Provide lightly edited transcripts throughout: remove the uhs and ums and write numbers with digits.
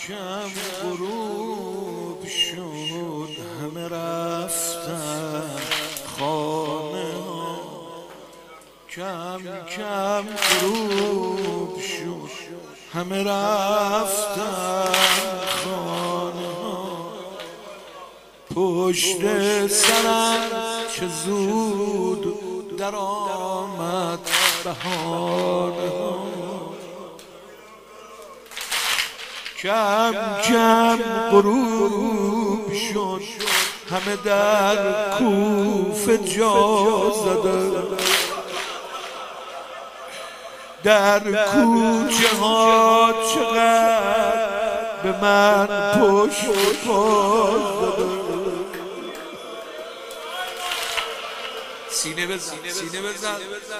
کم غروب شد همه رفتن خانه ها، کم کم غروب شد همه رفتن خانه ها. پشت سرم چه زود در آمد بهانه ها، کم کم غروب شد همه در کوفه جا زدن، در کوچه ها چقدر به من پشت باز دادن. سینه بزن سینه بزن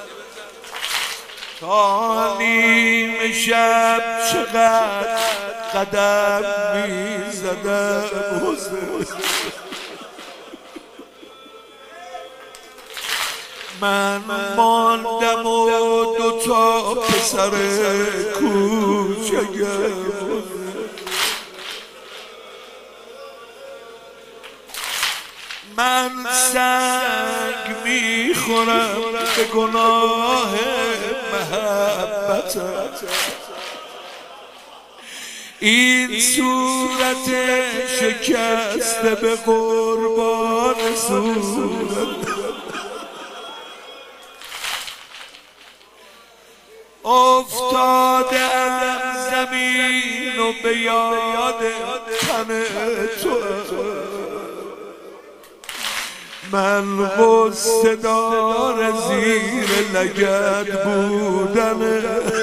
تا نیم شب چقدر قدم می زدم، من ماندم و دوتا پسر کوچگم، من سنگ میخورم به گناه محبتت، این صورت شکسته به قربان صورت، افتادم زمین و به یاد تن تو، من غصه دار زیر لگد بودن،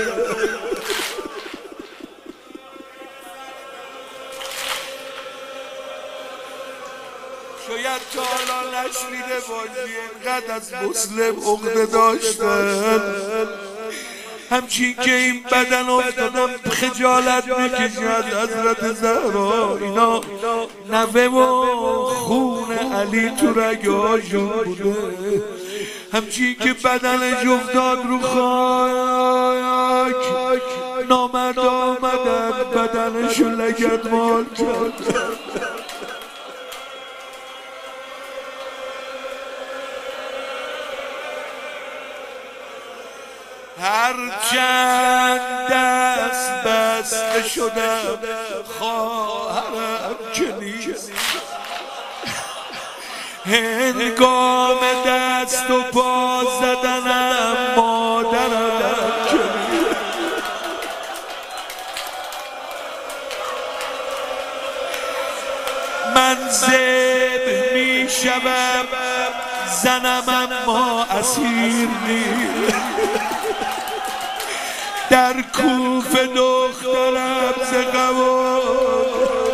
شاید تا حالا نشنیده باشی اینقدر از مسلم عقده داشتن، همچین که این بدن افتادم خجالت میکشد حضرت زهرا، اینا نوه و خون علی تو رگهاشون بوده، همچین که بدنش افتاد رو خاک نامرد آمدن بدنشو لگدمال کرد. هر چند دست بسته شدم خواهرم که نیست، هنگام دست و پا زدنم مادرم که نیست، من ذبح می شوم زنم اما اسیر نیست، در کوفه دخترم ز غم